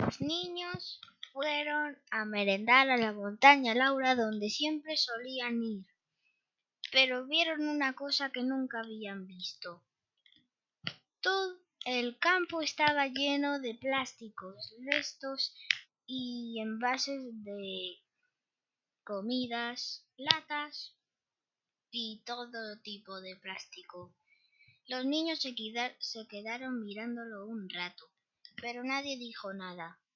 Los niños fueron a merendar a la montaña Laura, donde siempre solían ir, pero vieron una cosa que nunca habían visto. Todo el campo estaba lleno de plásticos, restos y envases de comidas, latas y todo tipo de plástico. Los niños se quedaron mirándolo un rato, pero nadie dijo nada.